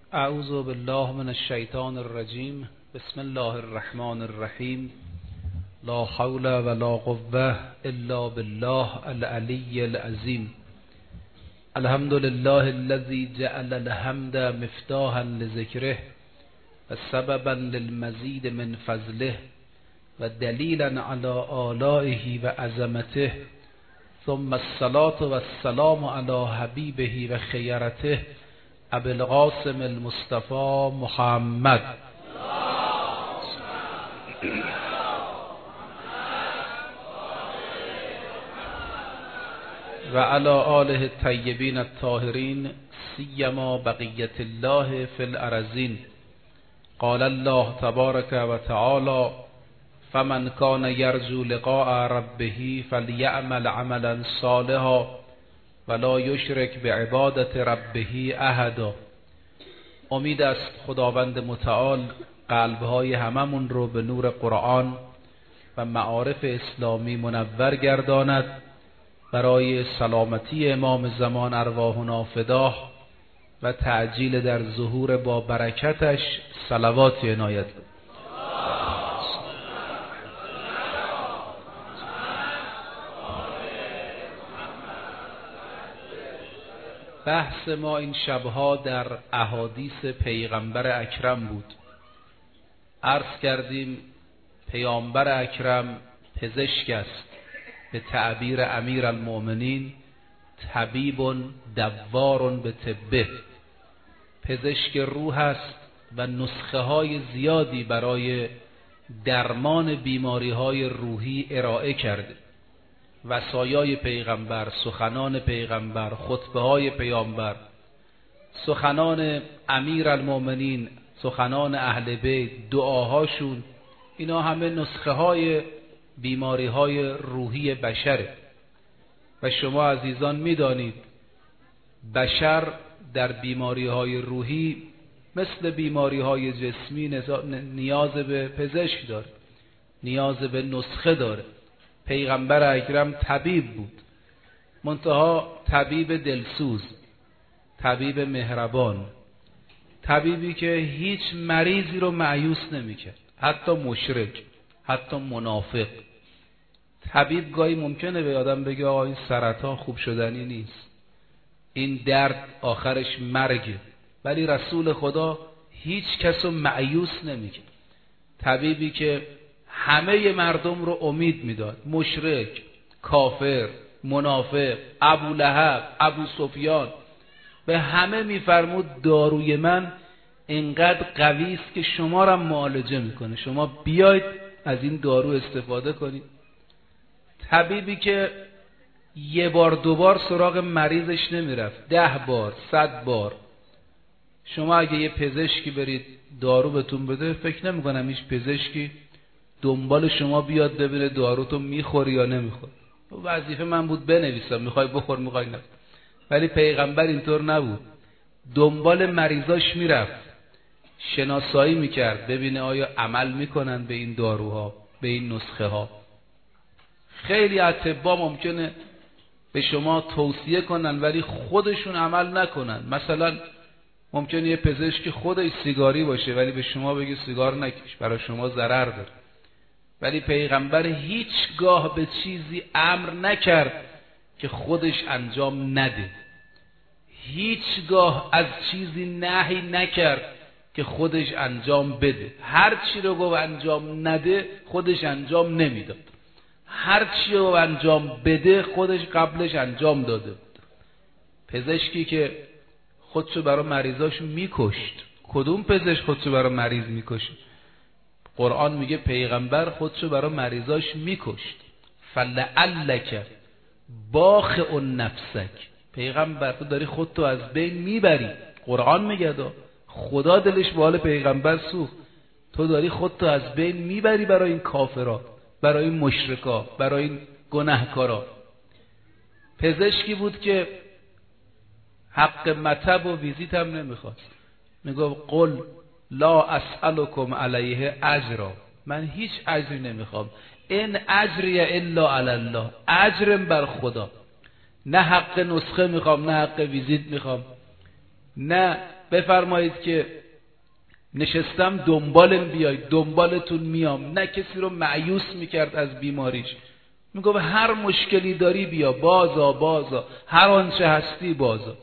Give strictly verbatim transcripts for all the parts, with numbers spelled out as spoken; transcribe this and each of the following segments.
اعوذ بالله من الشیطان الرجیم. بسم الله الرحمن الرحیم. لا حول ولا قوة الا بالله العلی العظیم. الحمد لله الذي جعل الحمد مفتاحا لذکره و سببا للمزید من فضله و دلیلا علی آلائه و عظمته، ثم الصلاة والسلام علی حبیبه و خیرته ابی القاسم المصطفى محمد و علی آله الطیبین الطاهرین سیما بقیة الله فی الارضین. قال الله تبارک و تعالی: فمن کان یرجو لقاء ربه فلیعمل عملا صالحا ولا یشرک بعبادت ربه احدا. امید است خداوند متعال قلبهای هممون رو به نور قرآن و معارف اسلامی منور گرداند. برای سلامتی امام زمان ارواحنا فداه و تعجیل در ظهور با برکتش صلوات عنایت. بحث ما این شبها در احادیث پیغمبر اکرم بود. عرض کردیم پیامبر اکرم پزشک است، به تعبیر امیر المؤمنین طبیب دوار به طبه، پزشک روح است و نسخه های زیادی برای درمان بیماری های روحی ارائه کرده. وصایای پیغمبر، سخنان پیغمبر، خطبه های پیامبر، سخنان امیر المؤمنین، سخنان اهل بیت، دعاهاشون، اینا همه نسخه های بیماری های روحی بشره. و شما عزیزان میدانید بشر در بیماری های روحی مثل بیماری های جسمی نیاز به پزشک داره، نیاز به نسخه داره. پیغمبر اکرم طبیب بود، منتها طبیب دلسوز، طبیب مهربان، طبیبی که هیچ مریضی رو مایوس نمیکرد، حتی مشرک، حتی منافق. طبیب گاهی ممکنه به آدم بگه آقا این سرطان خوب شدنی نیست، این درد آخرش مرگه، ولی رسول خدا هیچ کس رو مایوس نمیکرد. طبیبی که همه مردم رو امید میداد، مشرک، کافر، منافق، ابو لهب، ابو سفیان، به همه میفرمود داروی من اینقدر قوی است که شما را معالجه میکنه، شما بیاید از این دارو استفاده کنید. طبیبی که یه بار دوبار سراغ مریضش نمیرفت، ده بار، صد بار. شما اگه یه پزشکی برید دارو بهتون بده، فکر نمیکنم هیچ پزشکی دنبال شما بیاد ببینه داروتو میخوری یا نمیخوری. وظیفه من بود بنویسم میخوای بخور میخوای نه. ولی پیغمبر اینطور نبود، دنبال مریضاش میرفت، شناسایی میکرد ببینه آیا عمل میکنن به این داروها، به این نسخه ها. خیلی اطباء ممکنه به شما توصیه کنن ولی خودشون عمل نکنن. مثلا ممکنه یه پزشک خودش سیگاری باشه ولی به شما بگه سیگار نکش، برای شما ضرر داره. ولی پیغمبر هیچگاه به چیزی امر نکرد که خودش انجام نده، هیچگاه از چیزی نهی نکرد که خودش انجام بده. هر چی رو گفت انجام نده خودش انجام نمیداد، هر چی رو انجام بده خودش قبلش انجام داده بود. پزشکی که خودشو برای مریضاش میکشت، کدوم پزشک خودشو برای مریض میکشت؟ قرآن میگه پیغمبر خودشو برای مریضاش میکشت. فلعلک باخع نفسک، پیغمبر تو داری خودتو از بین میبری. قرآن میگه دا خدا دلش به حال پیغمبر سوخت، تو داری خودتو از بین میبری برای این کافرها، برای این مشرکا، برای این گناهکارا. پزشکی بود که حق مطب و ویزیت هم نمیخواست، میگفت قل لا اسألکم علیه اجرا، من هیچ اجری نمیخوام، این اجری الا علی الله، اجرم بر خدا، نه حق نسخه میخوام نه حق ویزیت میخوام. نه بفرمایید که نشستم دنبالم بیاید، دنبالتون میام. نه کسی رو مایوس میکرد از بیماریش، میگفت هر مشکلی داری بیا، بازا بازا، هر آنچه هستی بازا.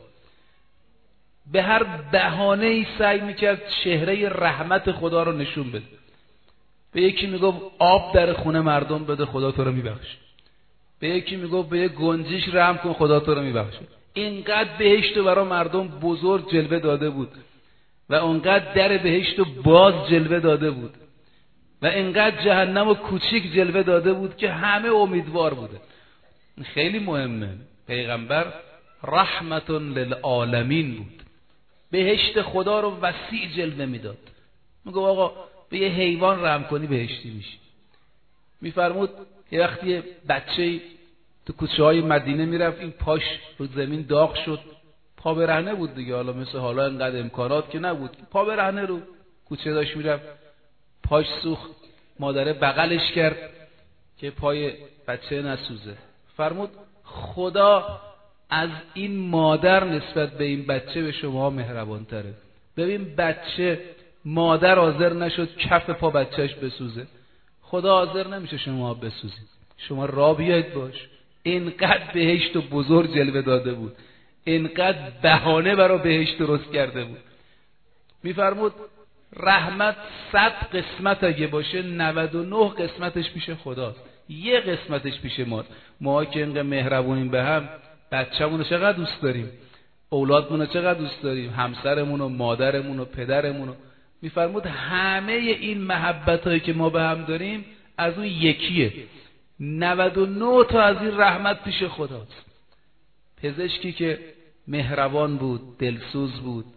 به هر بهانه‌ای سعی میکرد چهره رحمت خدا رو نشون بده. به یکی میگفت آب در خونه مردم بده، خدا تو رو میبخشه. به یکی میگفت به یک گنجیش رحم کن، خدا تو رو میبخشه. اینقدر بهشت رو برای مردم بزرگ جلوه داده بود و اونقدر در بهشت رو باز جلوه داده بود و اینقدر جهنم رو کوچیک جلوه داده بود که همه امیدوار بوده. خیلی مهمه. پیغمبر رحمت للعالمین بود، بهشت خدا رو وسیع جلوه میداد. میگه آقا به یه حیوان رحم کنی بهشتی میشی. میفرمود یه وقتی بچه‌ای تو کوچه های مدینه میرفت، این پاش رو زمین داغ شد، پا برهنه بود دیگه، حالا مثل حالا اینقدر امکانات که نبود، پا برهنه رو کوچه داشت میرفت، پاش سوخت، مادره بغلش کرد که پای بچه نسوزه. فرمود خدا از این مادر نسبت به این بچه به شما مهربان تره. ببین بچه مادر حاضر نشد کف پا بچهش بسوزه، خدا حاضر نمیشه شما بسوزید. شما را بیاید باش. اینقدر بهشت و بزرگ جلوه داده بود، اینقدر بهانه برای بهشت درست کرده بود. میفرمود رحمت صد قسمت اگه باشه نود و نه قسمتش پیش خداست، یه قسمتش پیش ما. ما که اینقدر مهربونیم به هم، بچه‌مون رو چقدر دوست داریم، اولادمون رو چقدر دوست داریم، همسرمون و مادرمون و پدرمون رو. میفرمود همه این محبتایی که ما به هم داریم از اون یکیه. نود و نه تا از این رحمت پیش خداست. پزشکی که مهربان بود، دلسوز بود،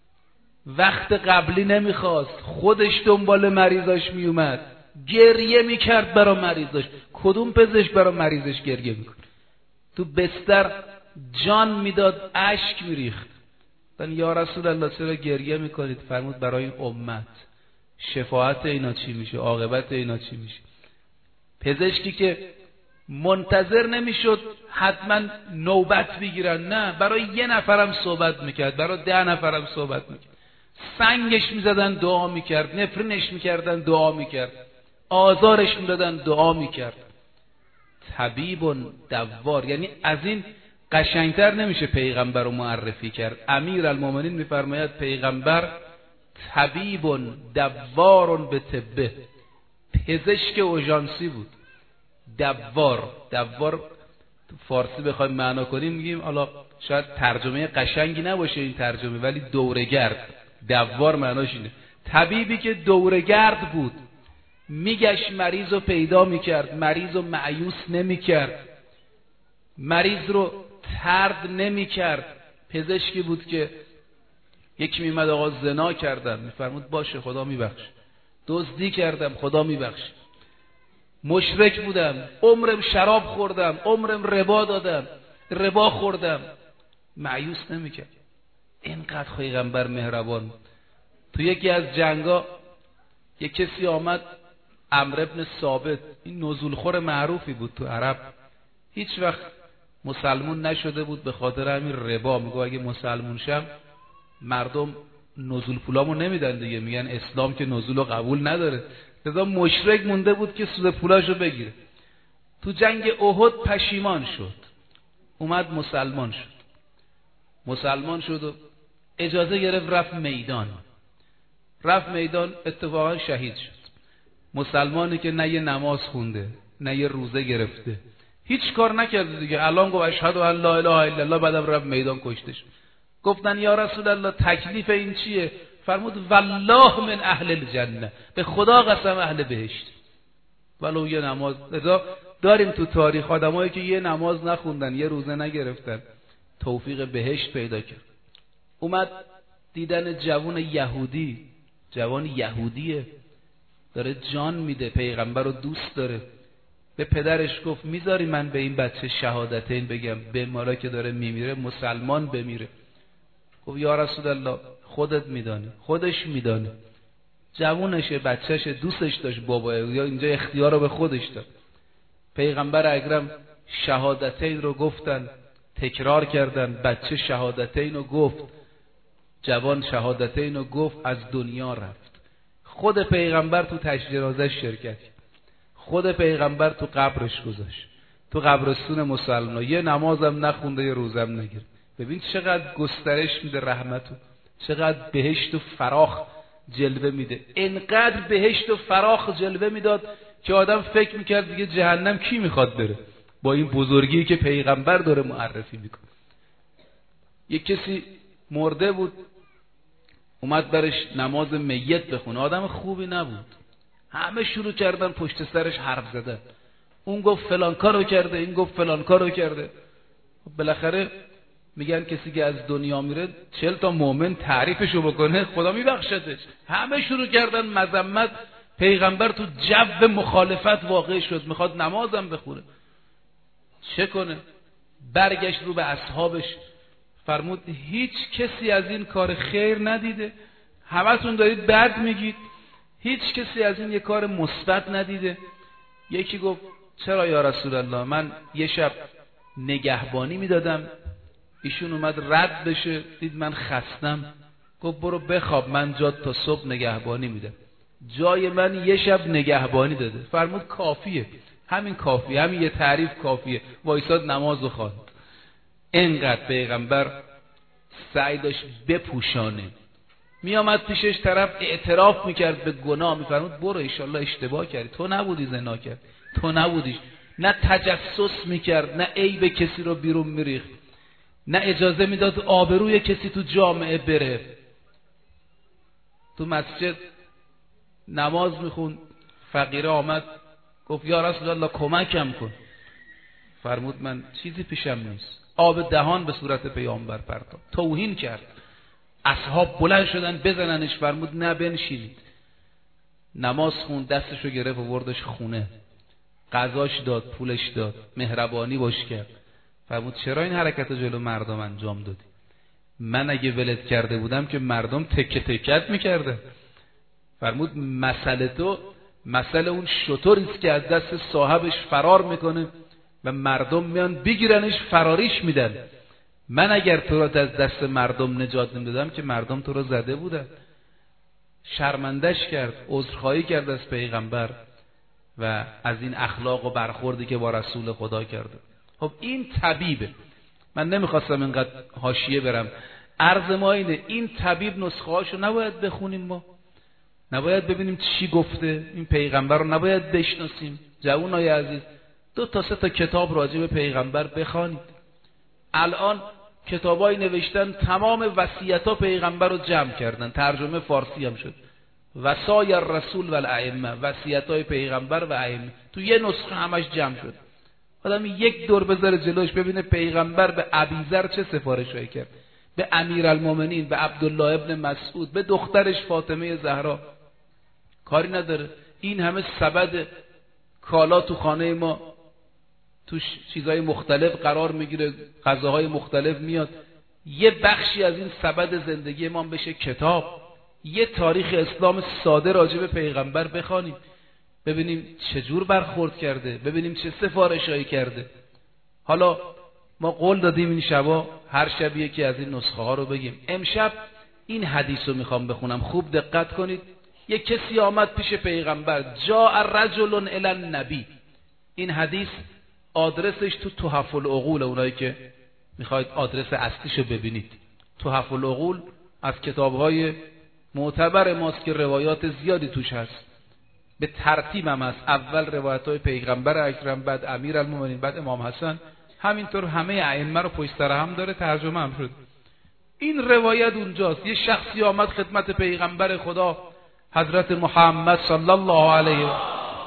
وقت قبلی نمیخواست، خودش دنبال مریضاش میومد، گریه میکرد برای مریضاش. کدوم پزشک برای مریضش گریه میکنه؟ تو بستر جان میداد، اشک میریخت. گفتن یا رسول الله چرا گریه میکنید؟ فرمود برای این امت، شفاعت اینا چی میشه، عاقبت اینا چی میشه. پزشکی که منتظر نمیشد حتما نوبت بگیرن، نه، برای یه نفرم صحبت میکرد، برای ده نفرم صحبت میکرد. سنگش میزدن دعا میکرد، نفرینش میکردن دعا میکرد، آزارش میدادن دعا میکرد. طبیب دوار، یعنی از این قشنگتر نمیشه پیغمبر رو معرفی کرد. امیر المومنین میفرماید پیغمبر طبیب دوار به طبه، پزشک اوژانسی بود. دوار، دوار تو فارسی بخوایم معنا کنیم میگیم، حالا شاید ترجمه قشنگی نباشه این ترجمه، ولی دوره‌گرد. دوار معناش اینه، طبیبی که دوره‌گرد بود، میگشت مریض رو پیدا میکرد، مریض رو مایوس نمیکرد، مریض رو طرد نمیکرد. پزشکی بود که یکی میمد آقا زنا کردم، میفرمود باشه خدا میبخش. دزدی کردم خدا میبخش. مشرک بودم، عمرم شراب خوردم، عمرم ربا دادم، ربا خوردم، مایوس نمیکرد. اینقدر پیغمبر مهربان. تو یکی از جنگا یک کسی آمد، عمرو بن ثابت، این نزولخور معروفی بود تو عرب، هیچ وقت مسلمون نشده بود، به خاطر همین ربا میگه اگه مسلمون شم مردم نزول پولامو نمیدن دیگه، میگن اسلام که نزولو قبول نداره. لذا مشرک مونده بود که سود پولاشو بگیره. تو جنگ احد پشیمان شد، اومد مسلمان شد. مسلمان شد و اجازه گرفت رفت میدان. رفت میدان اتفاقا شهید شد. مسلمانی که نه یه نماز خونده، نه یه روزه گرفته، هیچ کار نکرده دیگه. الان گفت اشهد ان لا اله الا الله، بعدم رفت میدان کشته شد. گفتن یا رسول الله تکلیف این چیه؟ فرمود والله من اهل الجنه، به خدا قسم اهل بهشت. ولو یه نماز. داریم تو تاریخ آدمایی که یه نماز نخوندن، یه روزه نگرفتن، توفیق بهشت پیدا کرد. اومد دیدن جوان یهودی، جوان یهودیه، داره جان میده، پیغمبر رو دوست داره. به پدرش گفت میذاری من به این بچه شهادتین بگم، به مالا که داره میمیره مسلمان بمیره؟ گفت یا رسول الله خودت میدانی. خودش میدانه، جوونشه، بچهشه، دوستش داشت بابا، یا اینجا اختیار رو به خودش داد. پیغمبر اکرم شهادتین رو گفتن، تکرار کردن، بچه شهادتین رو گفت. جوان شهادتین رو گفت، از دنیا رفت. خود پیغمبر تو تشییع جنازه‌اش شرکت، خود پیغمبر تو قبرش گذاشت، تو قبرستون مسلمان. یه نمازم نخونده، یه روزم نگرفت. ببین چقدر گسترش میده رحمتو، چقدر بهشت و فراخ جلوه میده. انقدر بهشت و فراخ جلوه میداد که آدم فکر میکرد دیگه جهنم کی میخواد بره با این بزرگی که پیغمبر داره معرفی میکنه. یک کسی مرده بود، اومد برش نماز میت بخونه. آدم خوبی نبود، همه شروع کردن پشت سرش حرف زدن. اون گفت فلان کارو کرده، این گفت فلان کارو کرده. بالاخره میگن کسی که از دنیا میره چهل تا مؤمن تعریفشو بکنه خدا میبخشدش. همه شروع کردن مذمت. پیغمبر تو جو مخالفت واقع شد، میخواد نمازم بخونه. چه کنه؟ برگشت رو به اصحابش فرمود هیچ کسی از این کار خیر ندیده؟ همتون دارید بد میگید، هیچ کسی از این یه کار مثبت ندیده؟ یکی گفت چرا یا رسول الله، من یه شب نگهبانی میدادم، ایشون اومد رد بشه، دید من خستم، گفت برو بخواب، من جات تا صبح نگهبانی میدم. جای من یه شب نگهبانی داده. فرمود کافیه، همین کافیه، همین یه تعریف کافیه. وایساد نماز و خواند. اینقدر پیغمبر سعی داشت بپوشانه. میامد پیشش طرف اعتراف میکرد به گناه، میفرمود برو ایشالله اشتباه کردی، تو نبودی زنا کرد، تو نبودیش. نه تجسس میکرد، نه عیب کسی رو بیرون میریخت، نه اجازه میداد آبروی کسی تو جامعه بره. تو مسجد نماز میخوند، فقیره آمد گفت یا رسول الله کمکم کن. فرمود من چیزی پیشم نیست. آب دهان به صورت پیامبر پرتاب، توهین کرد. اصحاب بلند شدن بزننش، فرمود نه بنشینید. نماز خوند، دستشو گرفت و بردش خونه، غذاش داد، پولش داد، مهربانی باش کرد. فرمود چرا این حرکت جلو مردم انجام دادی؟ من اگه ولت کرده بودم که مردم تکه تکت میکردن. فرمود مسئله تو مسئله اون شتریست که از دست صاحبش فرار میکنه و مردم میان بگیرنش فراریش میدن. من اگر تو را از دست مردم نجات نمیدادم که مردم تو را زده بودن. شرمندش کرد، عذرخواهی کرد از پیغمبر و از این اخلاق و برخوردی که با رسول خدا کرده. خب این طبیبه. من نمیخواستم اینقدر حاشیه برم. عرض ما اینه، این طبیب نسخه هاشو نباید بخونیم، ما نباید ببینیم چی گفته، این پیغمبر رو نباید بشناسیم. جوانای عزیز دو تا سه تا کتاب راجع به پیغمبر بخوانید. الان کتابای نوشتن تمام وصیت‌ها پیغمبر رو جمع کردن، ترجمه فارسی هم شد. وصایا الرسول و الائمه، وصیت‌های پیغمبر و ائمه، تو یه نسخه همش جمع شد. آدم یک دور بذاره جلوش ببینه پیغمبر به ابیذر چه سفارشی کرد، به امیرالمومنین، به عبدالله ابن مسعود، به دخترش فاطمه زهرا. کاری نداره. این همه سبد کالا تو خانه ما، تو چیزهای مختلف قرار میگیره، غذاهای مختلف میاد. یه بخشی از این سبد زندگی ما بشه کتاب، یه تاریخ اسلام ساده راجع به پیغمبر بخوانیم، ببینیم چجور برخورد کرده، ببینیم چه سفارشایی کرده. حالا ما قول دادیم این شبا هر شب یکی از این نسخه ها رو بگیم. امشب این حدیث رو میخوام بخونم، خوب دقت کنید. یک کسی آمد پیش پیغمبر، جاء رجل الی النبی. این حدیث آدرسش تو تحف العقول، اونایی که میخواید آدرس اصلیشو ببینید. تحف العقول از کتابهای معتبر ماست که روایات زیادی توش هست. به ترتیب هم هست، اول روایت‌های پیغمبر اکرم، بعد امیرالمومنین، بعد امام حسن، همینطور همه ائمه رو پشت سر هم داره، ترجمه هم شد. این روایت اونجاست. یه شخصی آمد خدمت پیغمبر خدا حضرت محمد صلی الله علیه و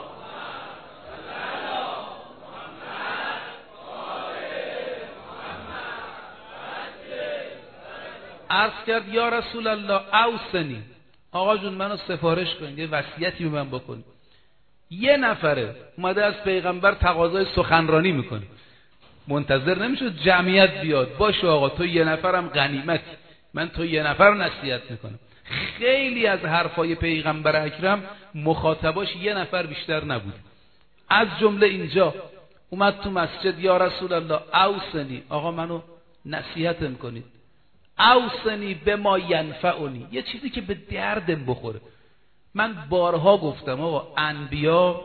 عرض کرد یا رسول الله اوصنی، آقا جون منو سفارش کنید، یه وصیتی به من بکنید. یه نفره اومده از پیغمبر تقاضای سخنرانی میکنه، منتظر نمیشه جمعیت بیاد. باشه آقا تو یه نفرم غنیمت، من تو یه نفر نصیحت میکنم. خیلی از حرفای پیغمبر اکرم مخاطباش یه نفر بیشتر نبود. از جمله اینجا اومد تو مسجد، یا رسول الله اوصنی، آقا منو نصیحتم کنید. اوصنی بما ینفعنی، یه چیزی که به دردم بخوره. من بارها گفتم آقا انبیا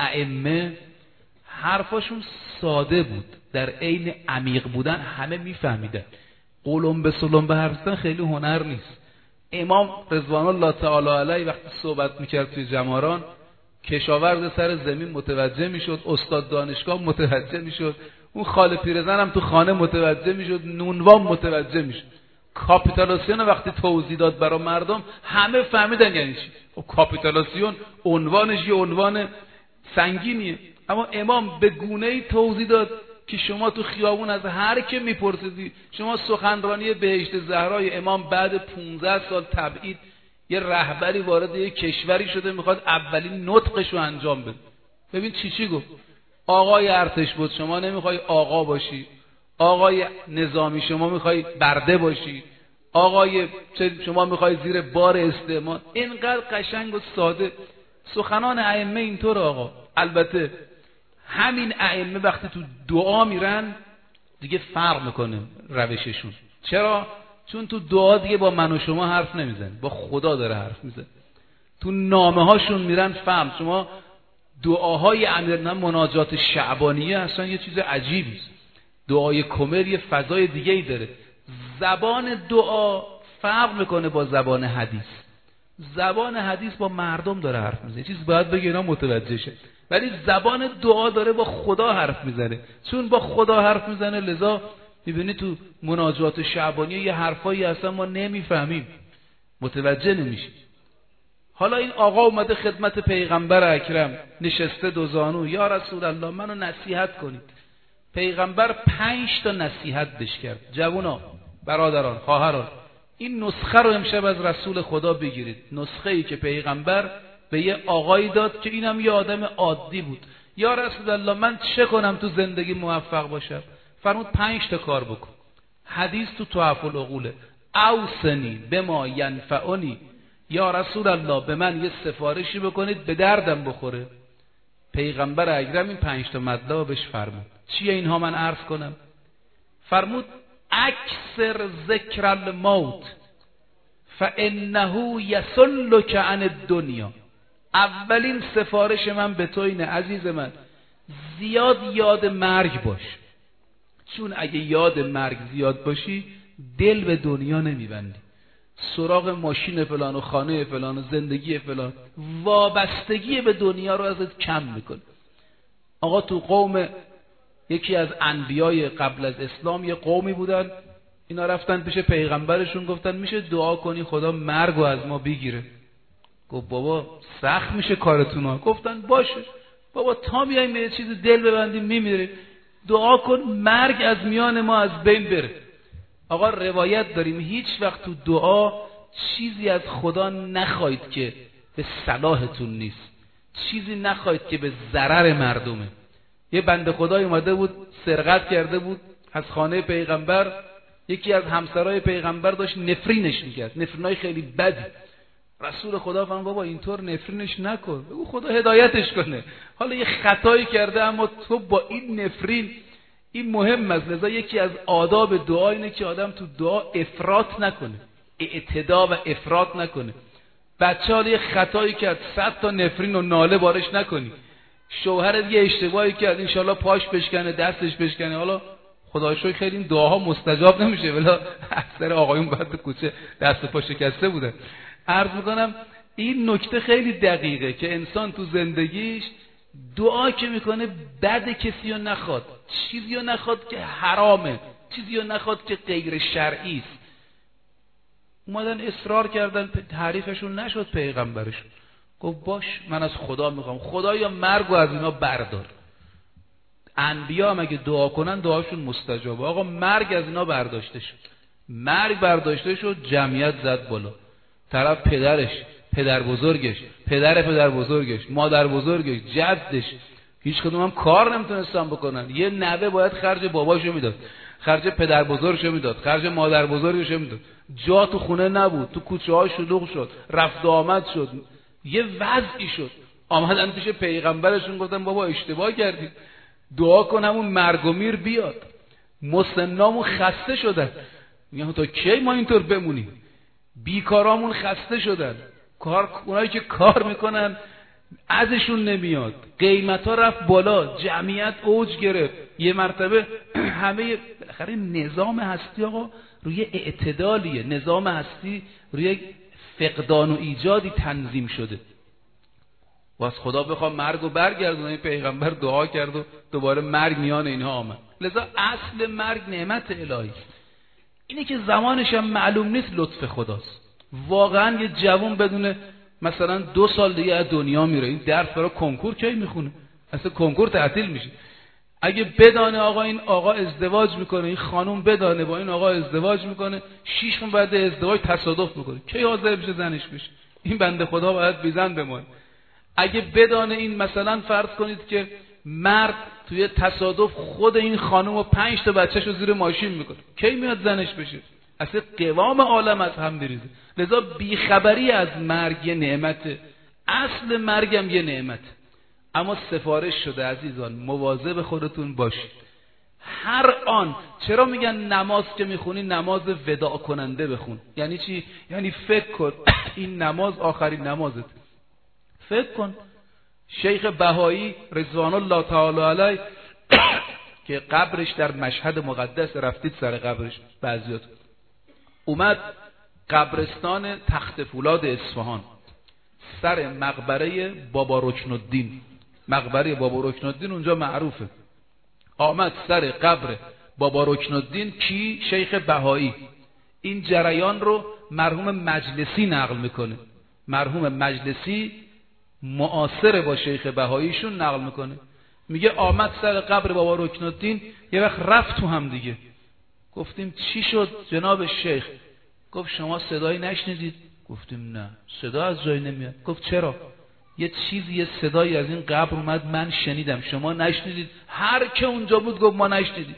ائمه حرفاشون ساده بود، در عین عمیق بودن همه میفهمیدن. قلم به سلم به حرف زدن خیلی هنر نیست. امام رضوان الله تعالی علیه وقتی صحبت میکرد توی جماران، کشاورز سر زمین متوجه میشد، استاد دانشگاه متوجه میشد، اون خاله پیرزن هم تو خانه متوجه میشد، نونوام متوجه میشد. کاپیتالاسیون وقتی توضیح داد برای مردم همه فهمیدن یعنی چی. خب کاپیتالاسیون عنوانش یه عنوان سنگینیه، اما امام به گونه‌ای توضیح داد که شما تو خیابون از هر که میپرسیدی، شما سخنرانی بهشت زهرای امام بعد پانزده سال تبعید، یه رهبری وارد یه کشوری شده میخواد اولین نطقشو انجام بده، ببین چی چی گفت. آقای ارتش بود شما نمیخوای آقا باشی، آقای نظامی شما میخوای برده باشی، آقای شما میخوای زیر بار استعمار. اینقدر قشنگ و ساده سخنان ائمه اینطور. آقا البته همین ائمه وقتی تو دعا میرن دیگه فرق میکنه روششون. چرا؟ چون تو دعا دیگه با من و شما حرف نمیزنه، با خدا داره حرف میزنه. تو نامه هاشون میرن فهم. شما دعاهای امیرنا مناجات شعبانیه اصلا یه چیز عجیبی است. دعای کمر یه فضای دیگه ای داره. زبان دعا فرق میکنه با زبان حدیث. زبان حدیث با مردم داره حرف میزنه، چیز باید بگه اینا متوجه شه، ولی زبان دعا داره با خدا حرف میزنه. چون با خدا حرف میزنه لذا میبینی تو مناجات شعبانیه یه حرفایی اصلا ما نمیفهمیم، متوجه نمیشیم. حالا این آقا اومده خدمت پیغمبر اکرم، نشسته دو زانو، یا رسول الله منو نصیحت کنید. پیغمبر پنج تا نصیحت بهش کرد. جوونا، برادران، خواهران، این نسخه رو امشب از رسول خدا بگیرید. نسخه ای که پیغمبر به یه آقایی داد که اینم یه آدم عادی بود. یا رسول الله من چه کنم تو زندگی موفق باشم؟ فرمود پنج تا کار بکن. حدیث تو تحف العقوله. اوصنی بما ینفعنی، یا رسول الله به من یه سفارشی بکنید به دردم بخوره. پیغمبر اکرم این پنج تا مطلب بهش فرمود. چیه اینها من عرض کنم؟ فرمود اکثر ذکر الموت فانه یسلک عن الدنیا. اولین سفارش من به تو اینه عزیز من، زیاد یاد مرگ باش. چون اگه یاد مرگ زیاد باشی دل به دنیا نمیبندی، سراغ ماشین فلان و خانه فلان و زندگی فلان، وابستگی به دنیا رو ازت کم میکنه. آقا تو قوم یکی از انبیای قبل از اسلام یه قومی بودن، اینا رفتن پیش پیغمبرشون گفتن میشه دعا کنی خدا مرگ رو از ما بگیره؟ گفت بابا سخت میشه کارتون ها. گفتن باشه بابا، تا بیاییم یه چیز دل ببندیم میمیره، دعا کن مرگ از میان ما از بین بره. آقا روایت داریم هیچ وقت تو دعا چیزی از خدا نخواید که به صلاحتون نیست، چیزی نخواید که به ضرر مردمه. یه بنده خدای اومده بود سرقت کرده بود از خانه پیغمبر، یکی از همسرای پیغمبر داشت نفرینش میکرد، نفرینای خیلی بدی. رسول خدا فرمود بابا اینطور نفرینش نکن، بگو خدا هدایتش کنه، حالا یه خطایی کرده اما تو با این نفرین، این مهم است. لذا یکی از آداب دعا اینه که آدم تو دعا افراط نکنه، اعتدال و افراط نکنه. بچه حالا یه خطایی کرد صد تا نفرین و ناله بارش نکنی. شوهرت یه اشتباهی کرد انشالله پاش بشکنه دستش بشکنه، حالا خدا شکر خیلی این دعاها مستجاب نمیشه، ولی اکثر آقایون بعد تو کوچه دست پا شکسته بودن. عرض میکنم این نکته خیلی دقیقه که انسان تو زندگیش دعا که میکنه بد کسی رو نخواد، چیزی رو نخواد که حرامه، چیزی رو نخواد که غیر شرعی است. اومدن اصرار کردن، تعریفشون نشد پیغمبرشون. گفت باش من از خدا میخوام، خدایا مرگ و از اینا بردار. انبیا هم اگه دعا کنن دعاشون مستجابه. آقا مرگ از اینا برداشته شد، مرگ برداشته شد، جمعیت زد بالا. طرف پدرش، پدر بزرگش، پدر پدر بزرگش، مادر بزرگش، جدش، هیچ کدوم هم کار نمیتونستن بکنن. یه نوه باید خرج باباشو میداد، خرج پدر بزرگشو میداد، خرج مادر بزرگشو میداد. جا تو خونه نبود، تو کوچه ها شلوغ شد، رفت و آمد شد، یه وضعی شد. آمدن پیش پیغمبرشون گفتن بابا اشتباه کردید، دعا کن همون مرگ و میر بیاد. مسنامون خسته شدن. میگن تا کی ما اینطور بمونیم؟ بیکارامون خسته شدن، کار اونایی که کار میکنن ازشون نمیاد، قیمت ها رفت بالا، جمعیت اوج گرفت، یه مرتبه همه بالاخره نظام هستی آقا روی اعتدالیه، نظام هستی روی فقدان و ایجادی تنظیم شده. و از خدا بخوام مرگ و برگردونه، این پیغمبر دعا کرد و دوباره مرگ میان اینها آمد. لذا اصل مرگ نعمت الهی است. اینه که زمانش هم معلوم نیست، لطف خداست. واقعا یه جوان بدون مثلا دو سال دیگه از دنیا میره، این درس برای کنکور کی میخونه؟ اصلا کنکور تعطیل میشه. اگه بدانه آقا این آقا ازدواج میکنه، این خانم بدانه با این آقا ازدواج میکنه، شیش ماه بعد ازدواج تصادف میکنه، کی حاضر میشه زنش بشه؟ این بنده خدا باید بیزن بمونه. اگه بدانه این مثلا فرض کنید که مرد توی تصادف خود این خانم و پنج تا بچه‌شو زیر ماشین میکنه، کی میاد زنش بشه؟ اصلا قوام عالم از هم بریزه. لذا بیخبری از مرگ یه نعمته، اصل مرگم یه نعمته. اما سفارش شده عزیزان مواظب خودتون باشید. هر آن، چرا میگن نماز که میخونی نماز وداع کننده بخون؟ یعنی چی؟ یعنی فکر کن این نماز آخرین نمازت. فکر کن شیخ بهایی رضوان الله تعالی علیه که قبرش در مشهد مقدس، رفتید سر قبرش بعضیات، اومد قبرستان تخت فولاد اصفهان سر مقبره بابا رکن الدین، مقبره بابا رکن الدین اونجا معروفه. آمد سر قبر بابا رکن الدین کی؟ شیخ بهایی. این جریان رو مرحوم مجلسی نقل میکنه. مرحوم مجلسی معاصر با شیخ بهاییشون نقل میکنه. میگه آمد سر قبر بابا رکن الدین، یه وقت رفت تو هم دیگه. گفتیم چی شد جناب شیخ؟ گفت شما صدایی نشنیدید؟ گفتیم نه صدا از جای نمیاد. گفت چرا؟ یه چیزی، یه صدایی از این قبر اومد من شنیدم، شما نشنیدید؟ هر که اونجا بود گفت ما نشنیدیم.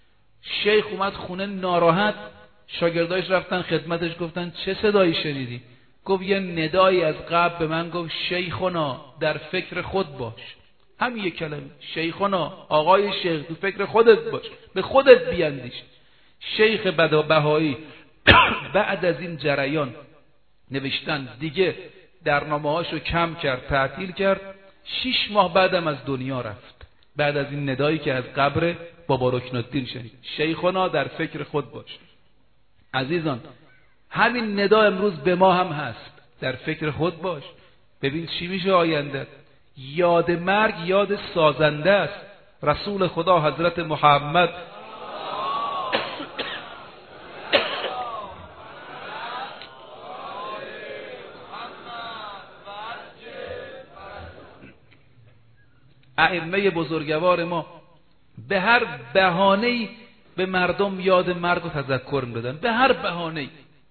شیخ اومد خونه ناراحت، شاگرداش رفتن خدمتش گفتن چه صدایی شنیدی؟ گفت یه ندایی از قبر به من گفت شیخنا در فکر خود باش. همین یک کلمه، شیخنا، آقای شیخ تو فکر خودت باش، به خودت بیاندیش. شیخ بهایی بعد از این جریان نوشتن دیگه درنامه‌هاشو کم کرد، تعطیل کرد. شش ماه بعدم از دنیا رفت، بعد از این ندایی که از قبر بابا رکن الدین شنید، شیخنا در فکر خود باش. عزیزان همین ندا امروز به ما هم هست، در فکر خود باش. ببین چی میشه آینده. یاد مرگ یاد سازنده است. رسول خدا حضرت محمد ائمه بزرگوار ما به هر بهانه‌ای به مردم یاد مرگ و تذکر میدادن، به هر بهانه‌ای.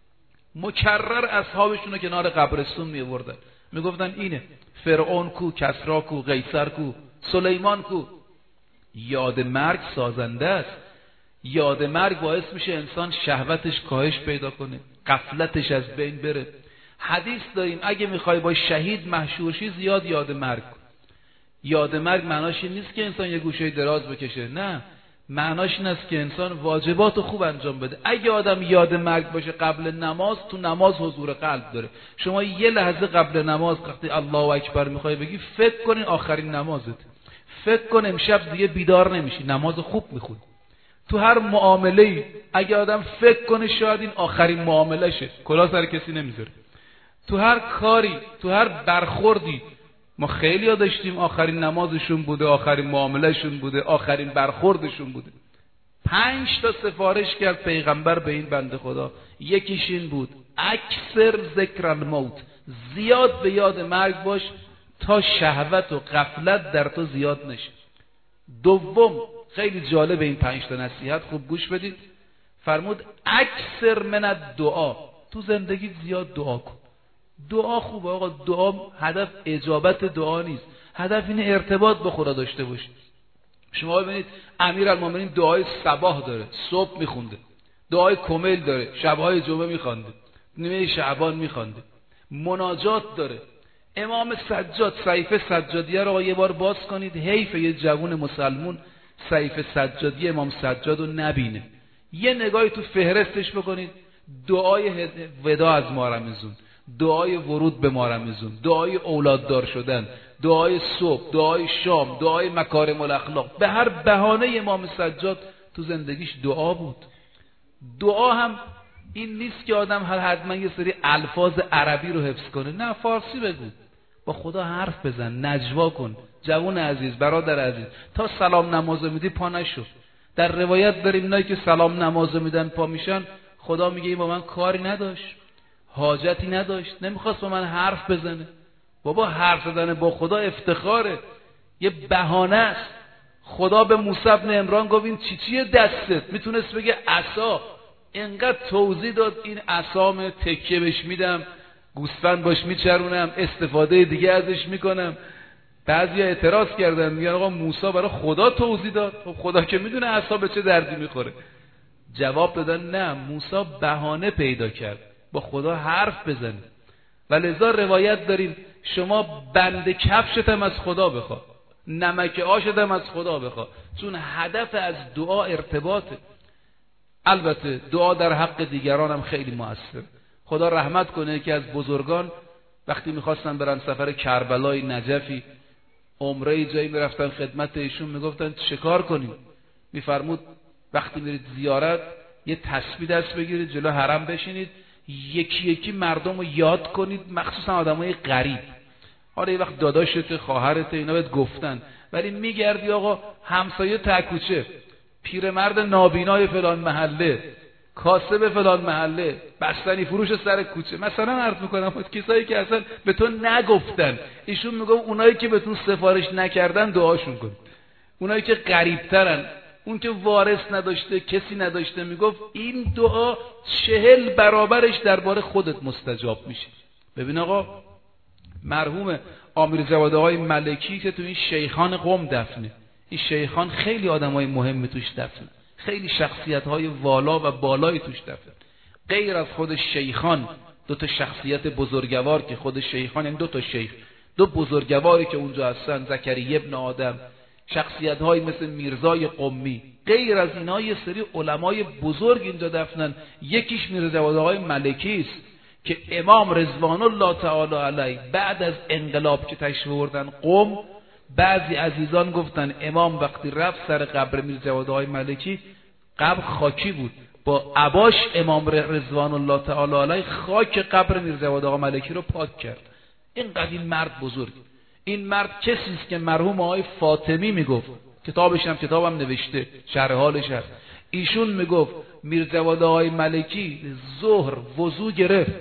مکرر اصحابشون رو کنار قبرستون میوردن، میگفتن اینه فرعون کو، کسرا کو، قیصر کو، سلیمان کو. یاد مرگ سازنده است. یاد مرگ باعث میشه انسان شهوتش کاهش پیدا کنه، غفلتش از بین بره. حدیث داریم اگه میخوای با شهید محشور شی زیاد یاد مرگ کن. یاد مرگ معناش این نیست که انسان یه گوشه دراز بکشه، نه، معناش این است که انسان واجبات خوب انجام بده. اگه آدم یاد مرگ باشه قبل نماز، تو نماز حضور قلب داره. شما یه لحظه قبل نماز وقتی الله اکبر میخوای بگی، فکر کنین آخرین نمازت، فکر کن امشب دیگه بیدار نمیشی، نماز خوب میخونی. تو هر معامله‌ای اگه آدم فکر کنه شاید این آخرین معامله‌شه، کلاه سر کسی نمیذاره. تو هر کاری، تو هر برخوردی، ما خیلی ها داشتیم آخرین نمازشون بوده، آخرین معاملهشون بوده، آخرین برخوردشون بوده. پنج تا سفارش کرد پیغمبر به این بنده خدا. یکیش این بود اکثر ذکر الموت، زیاد به یاد مرگ باش تا شهوت و غفلت در تو زیاد نشه. دوم، خیلی جالب این پنج تا نصیحت، خوب گوش بدید. فرمود اکثر من الدعا، تو زندگی زیاد دعا کن. دعا خوبه آقا، دعا هدف اجابت دعا نیست، هدف اینه ارتباط با خدا داشته باشی. شما ببینید امیرالمومنین دعای صباح داره، صبح میخونده، دعای کمیل داره، شبهای جمعه میخونده، نیمه شعبان میخونده، مناجات داره. امام سجاد صحیفه سجادیه رو یه بار باز کنید، حیف یه جوون مسلمون صحیفه سجادی امام سجاد رو نبینه. یه نگاهی تو فهرستش بکنید، دعای ودا از ماه رمضان، دعای ورود به ماه رمضان، دعای اولاددار شدن، دعای صبح، دعای شام، دعای مکارم الاخلاق، به هر بهانه امام سجاد تو زندگیش دعا بود. دعا هم این نیست که آدم هر حتما یه سری الفاظ عربی رو حفظ کنه، نه، فارسی بگو، با خدا حرف بزن، نجوا کن. جوان عزیز، برادر عزیز، تا سلام نماز میدی پا نشو. در روایت داریم اینایی که سلام نماز میدن پا میشن، خدا میگه این با من کاری نداشت، حاجتی نداشت، نمیخواست با من حرف بزنه. بابا حرف زدن با خدا افتخاره، یه بهانه است. خدا به موسی بن عمران گفت این چی چیه دستت؟ میتونست بگه عصا. اینقدر توضیح داد این عصام، تکیه بهش میدم، گوسفند باش میچرونم، استفاده دیگه ازش میکنم. بعضیا اعتراض کردن، میگن آقا موسی برای خدا توضیح داد، خب خدا که میدونه عصا به چه دردی میخوره. جواب دادن نه، موسی بهانه پیدا کرد با خدا حرف بزنه. و لذا روایت داریم شما بند کفشت هم از خدا بخوا، نمک آشت هم از خدا بخوا، چون هدف از دعا ارتباطه. البته دعا در حق دیگران هم خیلی مؤثر. خدا رحمت کنه که از بزرگان وقتی میخواستن برن سفر کربلای نجفی عمره جایی میرفتن خدمت ایشون، میگفتن چه کار کنیم؟ میفرمود وقتی میرید زیارت یه تسبیح دست بگیرید، جلو حرم بشینید، یکی یکی مردم رو یاد کنید، مخصوصا آدمای غریب. حالا یه وقت داداشت، خواهرت، اینا بهت گفتن، ولی میگردی آقا همسایه تکوچه، پیرمرد نابینای فلان محله، کاسب فلان محله، بستنی فروش سر کوچه، مثلا عرض میکنم کسایی که اصلا به تو نگفتن. ایشون میگه اونایی که بهتون سفارش نکردن دعاشون کن، اونایی که غریبترن، اون که وارث نداشته، کسی نداشته، میگفت این دعا چهل برابرش درباره خودت مستجاب میشه. ببین آقا، مرحوم امیرجواد آقای ملکی که تو این شیخان قم دفنه، این شیخان خیلی آدمای مهمی توش دفنه، خیلی شخصیت‌های والا و بالایی توش دفنه. غیر از خود شیخان دو تا شخصیت بزرگوار که خود شیخان، یعنی دو تا شیخ، دو بزرگواری که اونجا هستن، زکریا ابن آدم، شخصیت‌های مثل میرزای قمی، غیر از اینا یه سری علمای بزرگ اینجا دفنن. یکیش میرجواد آقای ملکی است که امام رضوان الله تعالی علیه بعد از انقلاب که تشریف آوردن قم، بعضی عزیزان گفتن امام وقتی رفت سر قبر میرجواد آقای ملکی، قبر خاکی بود، با عباش امام رضوان الله تعالی علیه خاک قبر میرجواد آقای ملکی رو پاک کرد. اینقدر این مرد بزرگ. این مرد کسی است که مرحوم آقای فاطمی میگفت، کتابش هم کتابم نوشته، شرح حالش هست. ایشون میگفت میرجواد آقای ملکی ظهر وضو گرفت،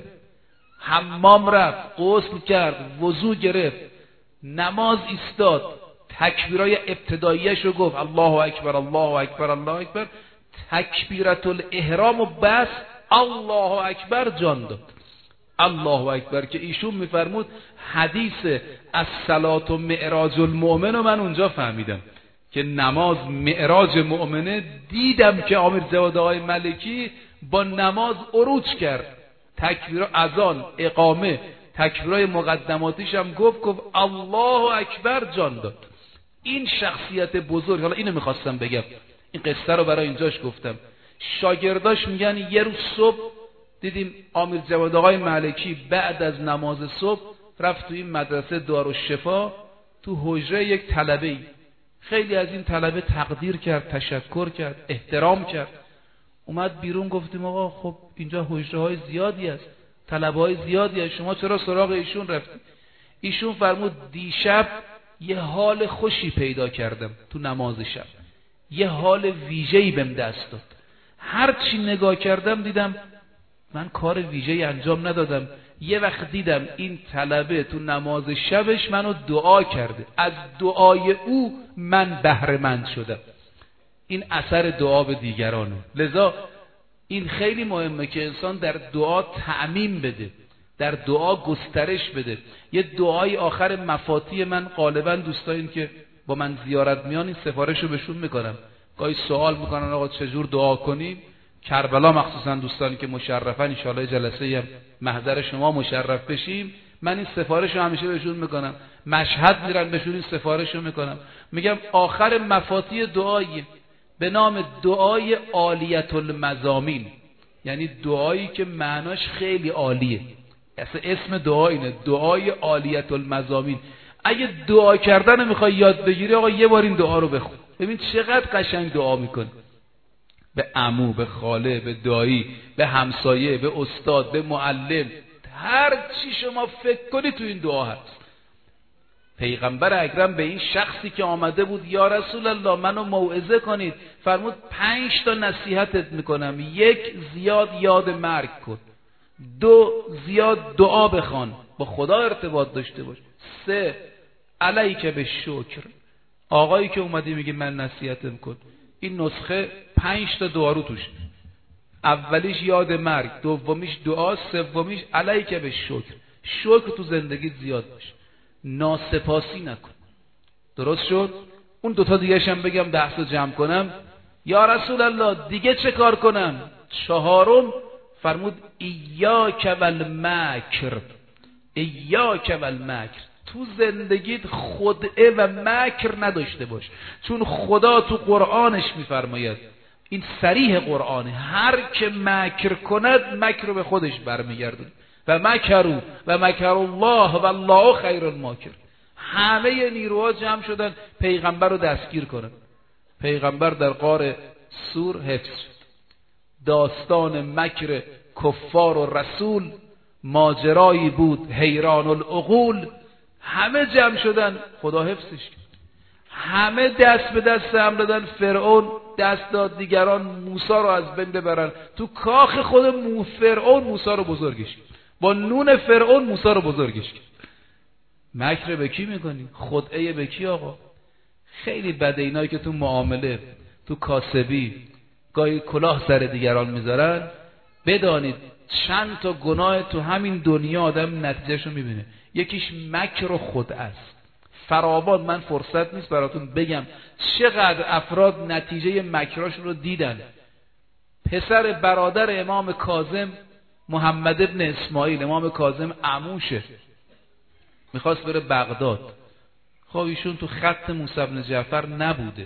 حمام رفت، غسل کرد، وضو گرفت، نماز ایستاد، تکبیرای ابتداییش رو گفت، الله اکبر الله اکبر الله اکبر، تکبیرت الاحرام و بس الله اکبر جان داد. الله اکبر که ایشون میفرمود حدیث الصلاة معراج المؤمن رو من اونجا فهمیدم که نماز معراج مؤمنه. دیدم که امیرجواد آقای ملکی با نماز عروج کرد، تکبیر اذان، اقامه، تکبیرای مقدماتیش هم گفت، گفت الله اکبر جان داد. این شخصیت بزرگ. حالا اینو میخواستم بگم، این قصه رو برای اینجاش گفتم. شاگرداش میگن یه روز صبح دیدیم امیرجواد آقای ملکی بعد از نماز صبح رفت تو این مدرسه دارالشفا، تو حجره یک طلبه‌ای. خیلی از این طلبه تقدیر کرد، تشکر کرد، احترام کرد. اومد بیرون، گفتیم آقا خب اینجا حجره های زیادی است، طلبه های زیادی است، شما چرا سراغ ایشون رفتید؟ ایشون فرمود دیشب یه حال خوشی پیدا کردم تو نماز شب، یه حال ویژه‌ای بهم دست داد. هر چی نگاه کردم دیدم من کار ویژه‌ای انجام ندادم. یه وقت دیدم این طلبه تو نماز شبش منو دعا کرده، از دعای او من بهره مند شدم. این اثر دعا به دیگرانه. لذا این خیلی مهمه که انسان در دعا تعمیم بده، در دعا گسترش بده. یه دعای آخر مفاتی من غالبا دوستان که با من زیارت میان این سفارشو بهشون میکنم، گاهی سوال میکنن آقا چجور دعا کنیم. کربلا مخصوصا دوستانی که مشرفن، ان شاءالله جلسه هم محضر شما مشرف بشیم، من این سفارش رو همیشه بهشون میکنم. مشهد میرن بهشون این سفارش رو میکنم، میگم آخر مفاتی دعایی به نام دعای عالیت المضامین، یعنی دعایی که معناش خیلی عالیه. اصلا اسم دعا اینه، دعای عالیت المضامین. اگه دعا کردن میخوای یاد بگیری، آقا یه بار این دعا رو بخون، ببین چقدر قشنگ دعا میکنه. به عمو، به خاله، به دایی، به همسایه، به استاد، به معلم، هر چی شما فکر کنی تو این دعا هست. پیغمبر اکرم به این شخصی که آمده بود یا رسول الله منو موعظه کنید، فرمود پنج تا نصیحتت میکنم. یک، زیاد یاد مرگ کن. دو، زیاد دعا بخوان، با خدا ارتباط داشته باش. سه، علیک به شکر. آقایی که اومدی میگه من نصیحتم کن، این نسخه پنج تا دعا رو توش. اولیش یاد مرگ، دومیش دعا، سومیش علیک به شکر. شکر تو زندگیت زیاد باش، ناسپاسی نکن. درست شد؟ اون دوتا دیگه‌ش هم بگم بحثو جمع کنم. یا رسول الله دیگه چه کار کنم؟ چهارم فرمود ایاک والمکر. ایاک والمکر، تو زندگیت خدعه و مکر نداشته باش، چون خدا تو قرآنش میفرماید، این صریح قرآنه، هر که مکر کند مکر رو به خودش برمیگردونه. و مکروا و مکر الله و الله خیر الماکر. همه نیروها جمع شدن پیغمبر رو دستگیر کنن. پیغمبر در غار سور حفظ شد. داستان مکر کفار و رسول ماجرایی بود حیران العقول. همه جمع شدن، خدا حفظش کرد. همه دست به دست هم دادن، فرعون دست داد دیگران موسی رو از بین ببرن. تو کاخ خود مو فرعون موسی رو بزرگش کرد، با نون فرعون موسی رو بزرگش کرد. مکر به کی میکنی؟ خدعه به کی آقا؟ خیلی بده اینایی که تو معامله، تو کاسبی گاهی کلاه سر دیگران میذارن. بدانید چند تا گناه تو همین دنیا آدم نتیجهشو میبینه. یکیش مکر و خدعه است. فراوان، من فرصت نیست براتون بگم چقدر افراد نتیجه مکراشون رو دیدن. پسر برادر امام کاظم محمد ابن اسماعیل، امام کاظم عموشه، میخواست بره بغداد. خب ایشون تو خط موسی بن جعفر نبوده.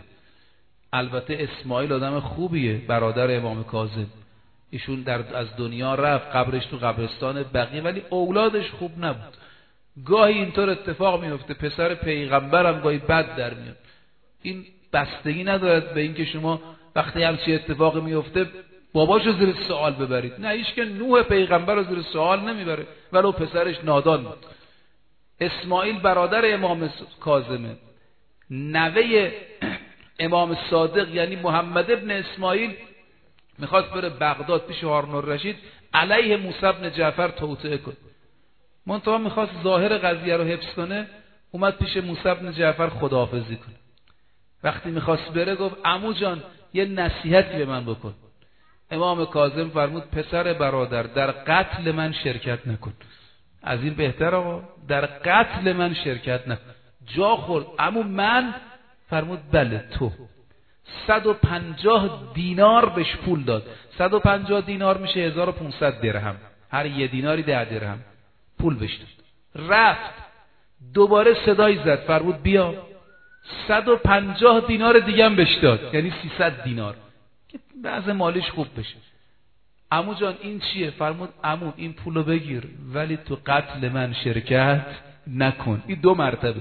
البته اسماعیل آدم خوبیه، برادر امام کاظم. ایشون در از دنیا رفت، قبرش تو قبرستان بقیع، ولی اولادش خوب نبود. گاهی اینطور اتفاق میفته، پسر پیغمبرم گاهی بد در میاد. این بستگی ندارد به اینکه شما وقتی همچین اتفاقی میفته باباشو زیر سوال ببرید. نه، هیچ که نوح پیغمبر رو زیر سوال نمیبره، ولو پسرش نادان بود. اسماعیل برادر امام کاظمه، نوه امام صادق یعنی محمد ابن اسماعیل میخواست بره بغداد پیش هارون الرشید علیه موسی بن جعفر توطئه کنه. منتها میخواست ظاهر قضیه رو حفظ کنه، اومد پیش موسی بن جعفر خداحافظی کنه. وقتی میخواست بره گفت عمو جان یه نصیحتی به من بکن. امام کاظم فرمود پسر برادر در قتل من شرکت نکن. از این بهتر آقا، در قتل من شرکت نکن. جا خورد. عمو من؟ فرمود بله تو. صد و پنجاه دینار بهش پول داد. صد و پنجاه دینار میشه هزار و پانصد درهم، هر یه دیناری ده درهم پول بهش داد. رفت دوباره صدای زد، فرمود بیا. صد و پنجاه دینار دیگه هم بهش داد، یعنی سیصد دینار که بعض مالش خوب بشه. عمو جان این چیه؟ فرمود عمو این پولو بگیر ولی تو قتل من شرکت نکن. این دو مرتبه.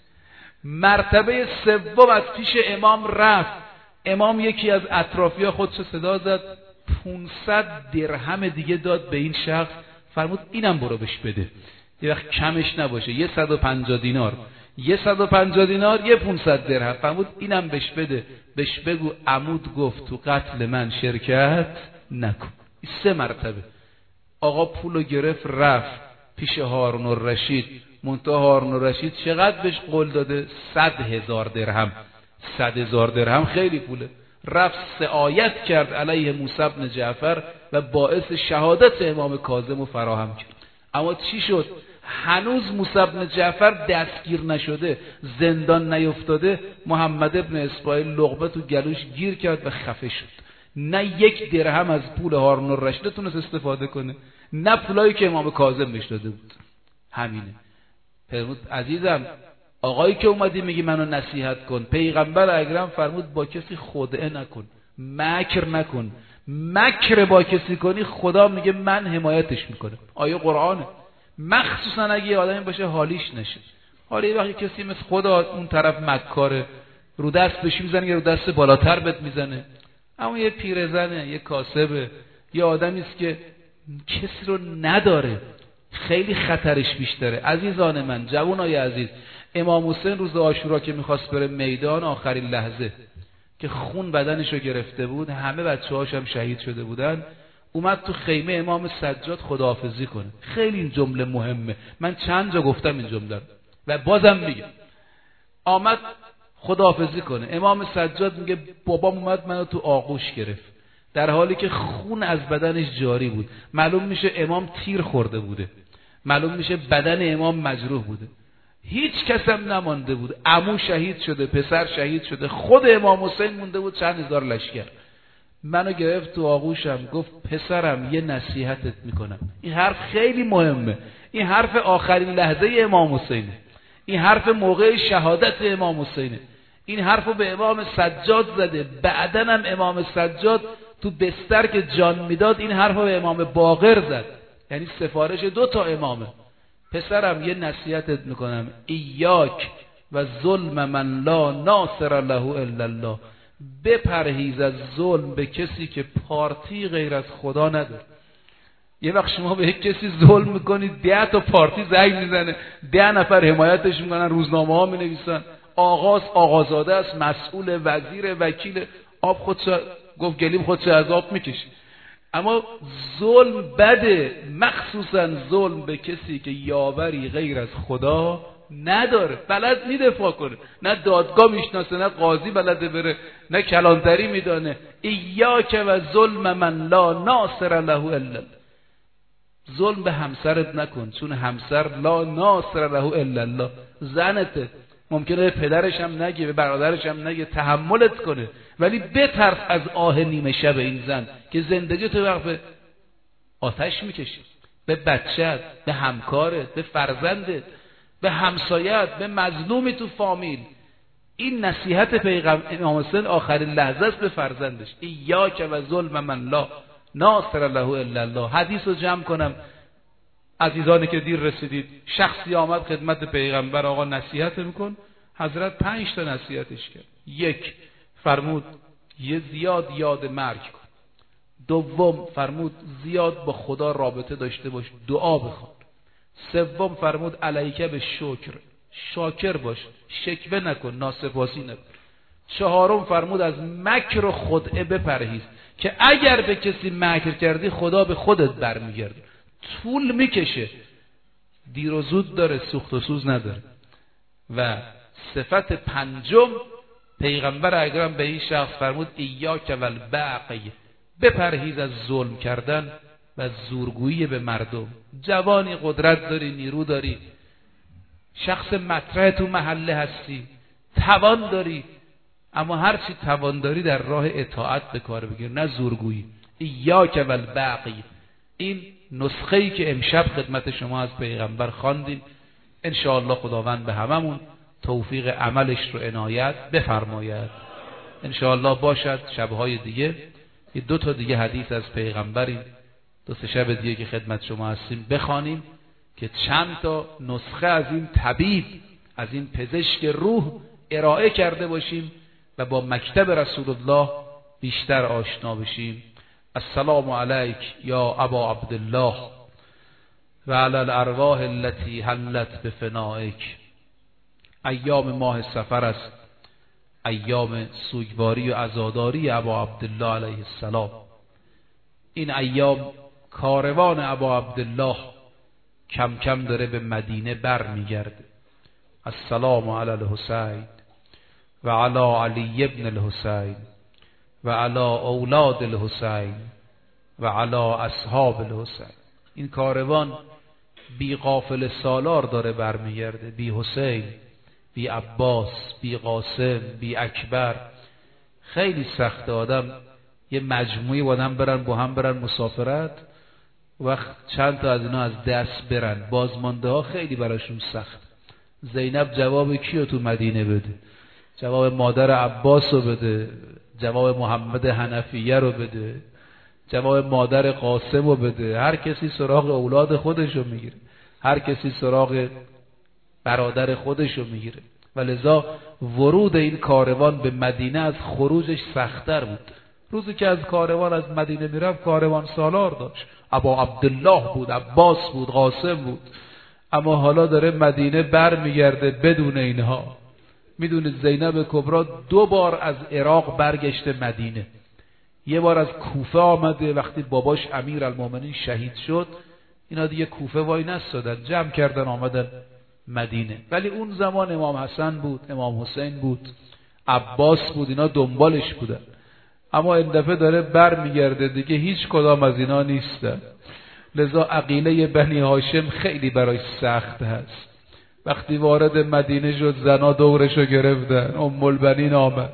مرتبه سوم از پیش امام رفت. امام یکی از اطرافیان خودش صدا زد، پانصد درهم دیگه داد به این شخص. فرمود اینم برو بهش بده، یه وقت کمش نباشه. یه صد و پنجاه دینار، یه صد و پنجاه دینار، یه پانصد درهم. فرمود اینم بهش بده، بهش بگو عمود گفت تو قتل من شرکت نکن. سه مرتبه. آقا پولو گرفت رفت پیش هارون الرشید. منتها هارون الرشید چقدر بهش قول داده؟ صد هزار درهم. صد هزار درهم خیلی پوله. رفت سه آیت کرد علیه موسی بن جعفر و باعث شهادت امام کاظم رو فراهم کرد. اما چی شد؟ هنوز موسی بن جعفر دستگیر نشده، زندان نیفتاده. محمد ابن اسماعیل لقمه تو گلوش گیر کرد و خفه شد. نه یک درهم از پول هارون الرشید تونست استفاده کنه، نه پولایی که امام کاظم بهش داده بود. همینه. فرمود عزیزم آقایی که اومدی میگی منو نصیحت کن، پیغمبر اکرم فرمود با کسی خدعه نکن، مکر نکن. مکر با کسی کنی خدا میگه من حمایتش میکنم. آیه قرآنه. مخصوصا اگه یه آدمی باشه حالیش نشه. حالا یه وقتی کسی مثل خدا اون طرف مکاره، رو دست بهش میزنه یا رو دست بالاتر بهت میزنه، اما یه پیرزنه، یه کاسبه، یه آدمی است که کسی رو نداره، خیلی خطرش بیشتره. عزیزان من، جوانای عزیز، امام حسین روز عاشورا که میخواست بره میدان، آخرین لحظه که خون بدنش رو گرفته بود، همه بچه‌هاش هم شهید شده بودن، اومد تو خیمه امام سجاد خداحافظی کنه. خیلی این جمله مهمه، من چند جا گفتم این جمله و بازم میگم. آمد خداحافظی کنه، امام سجاد میگه بابام اومد منو تو آغوش گرفت، در حالی که خون از بدنش جاری بود. معلوم میشه امام تیر خورده بوده، معلوم میشه بدن امام مجروح بوده. هیچ کس هم نمانده بود. عمو شهید شده، پسر شهید شده، خود امام حسین مونده بود چند هزار لشکر. منو گرفت تو آغوشم، گفت پسرم یه نصیحتت میکنم. این حرف خیلی مهمه. این حرف آخرین لحظه امام حسینه. این حرف موقع شهادت امام حسینه. این حرفو به امام سجاد زده. بعدن هم امام سجاد تو بستر که جان میداد این حرفو به امام باقر زد. یعنی سفارش دو تا امامه. پسرم یه نصیحتت میکنم، ایاک و ظلم من لا ناصر له الا الله. بپرهیز از ظلم به کسی که پارتی غیر از خدا نداره. یه وقت شما به یک کسی ظلم میکنید، ده تا پارتی زنگ میزنه، ده نفر حمایتش میکنن، روزنامه ها مینویسن، آغاز آقازاده است، مسئول، وزیر، وکیل، آب خودش گفت گلیم خودش از آب میکشه. اما ظلم بده، مخصوصا ظلم به کسی که یاوری غیر از خدا نداره، بلد نی دفاع کنه، نه دادگاه میشناسه، نه قاضی بلده بره، نه کلانتری میدانه. ایاک و ظلم من لا ناصر له الا الله. ظلم به همسرت نکن، چون همسر لا ناصر له الا الله. زنته ممکنه به پدرش هم نگه، به برادرش هم نگه، تحملت کنه، ولی بترس از آه نیمه شب این زن که زندگی تو وقت آتش میکشی. به بچت، به همکارت، به فرزندت، به همسایت، به مظلومی تو فامیل. این نصیحت پیغمبر امام حسین آخرین لحظه است به فرزندش. ایاک و ظلم من لا ناصر له الا الله. حدیث رو جمع کنم عزیزانی که دیر رسیدید. شخصی آمد خدمت پیغمبر، آقا نصیحت میکن. حضرت پنج تا نصیحتش کرد. یک، فرمود یه زیاد یاد مرگ کن. دوم فرمود زیاد با خدا رابطه داشته باش، دعا بخوان. سوم فرمود علیکه به شکر، شاکر باش، شکوه نکن، ناسپاسی نکن. چهارم فرمود از مکر و خدعه بپرهیز، که اگر به کسی مکر کردی خدا به خودت برمیگرده. طول میکشه، دیر و زود داره، سوخت و سوز نداره. و صفت پنجم پیغمبر اکرم به این شخص فرمود ایاک و البغی، بپرهیز از ظلم کردن و زورگویی به مردم. جوانی، قدرت داری، نیرو داری، شخص مطرح تو محله هستی، توان داری، اما هر چی توان داری در راه اطاعت به کار بگیر، نه زورگویی. ایاک و البغی. این نسخه ای که امشب خدمت شما از پیغمبر خواندیم، ان شاء الله خداوند به هممون توفیق عملش رو عنایت بفرماید. ان شاء الله باشد شبهای دیگه یه دو تا دیگه حدیث از پیغمبریم، دو سه شب دیگه که خدمت شما هستیم بخوانیم که چند تا نسخه از این طبیب، از این پزشک روح ارائه کرده باشیم و با مکتب رسول الله بیشتر آشنا بشیم. السلام علیک یا ابا عبدالله و علی الارواح التي حلت بفنائک. ایام ماه سفر است، ایام سوگواری و عزاداری ابا عبدالله علیه السلام. این ایام کاروان ابا عبدالله کم کم داره به مدینه بر میگرده. السلام علی الحسین و علی علی ابن الحسین و علی اولاد الحسین و علی اصحاب الحسین. این کاروان بی قافله سالار داره برمیگرده، بی حسین، بی عباس، بی قاسم، بی اکبر. خیلی سخت آدم یه مجموعی آدم برن با هم برن مسافرت، وقت چند تا از اینا از دست برن، بازمانده ها خیلی براشون سخت. زینب جواب کیو تو مدینه بده؟ جواب مادر عباس رو بده، جواب محمد حنفیه رو بده، جواب مادر قاسم رو بده. هر کسی سراغ اولاد خودش رو میگیره، هر کسی سراغ برادر خودش رو میگیره و لذا ورود این کاروان به مدینه از خروجش سخت‌تر بود. روزی که از کاروان از مدینه میرفت کاروان سالار داشت، ابا عبدالله بود، عباس بود، قاسم بود. اما حالا داره مدینه بر میگرده بدون اینها. میدونه زینب کبرا دو بار از عراق برگشته مدینه. یه بار از کوفه آمده وقتی باباش امیرالمومنین شهید شد، اینا دیگه کوفه وای نستادن، جمع کردن آمدن مدینه. ولی اون زمان امام حسن بود، امام حسین بود، عباس بود، اینا دنبالش بودن. اما این دفعه داره بر میگرده دیگه هیچ کدام از اینا نیستن. لذا عقیله بنی هاشم خیلی براش سخت هست. وقتی وارد مدینه شد زنا دورشو گرفتن، ام البنین آمد،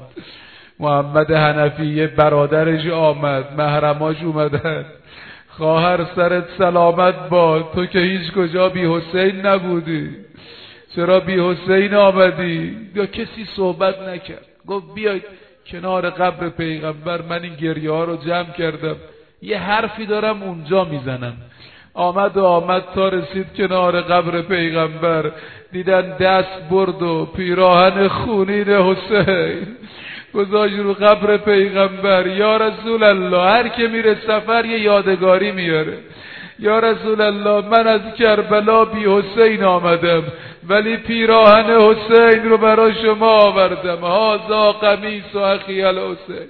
محمد حنفیه برادرش آمد، محرماش اومدن. خواهر سرت سلامت باد، تو که هیچ کجا بی حسین نبودی، چرا بی حسین آمدی؟ یا کسی صحبت نکرد، گفت بیاید کنار قبر پیغمبر، من این گریه ها رو جمع کردم، یه حرفی دارم اونجا میزنم. آمد و آمد تا رسید کنار قبر پیغمبر، دیدن دست برد و پیراهن خونین حسین گذاشت رو قبر پیغمبر. یا رسول الله، هر که میره سفر یه یادگاری میاره. یا رسول الله، من از کربلا بی حسین آمدم ولی پیراهن حسین رو برای شما آوردم، هازا قمیص و اخی الحسین.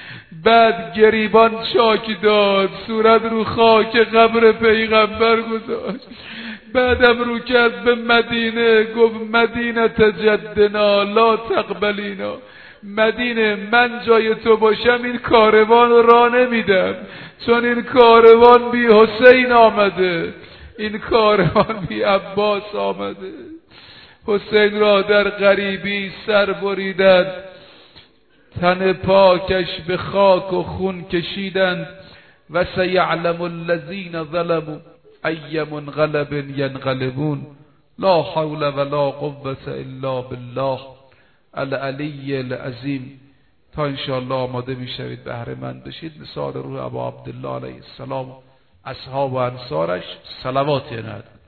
بعد گریبان چاک داد، صورت رو خاک قبر پیغمبر گذاشت. بعدم رو کرد به مدینه، گفت مدینه جدنا لا تقبلینا، مدینه من جای تو باشم این کاروان رو راه نمیدم، چون این کاروان بی حسین آمده، این کاروان بی عباس آمده. حسین را در غریبی سر بریدند، تن پاکش به خاک و خون کشیدند. و سیعلم الذین ظلموا ای منقلب ینقلبون، لا حول ولا قوة الا بالله العلی العظیم. تا انشاءالله آماده میشوید بهره مند بشید مثال روح ابا عبدالله علیه السلام، اصحاب و انصارش صلوات ینهد.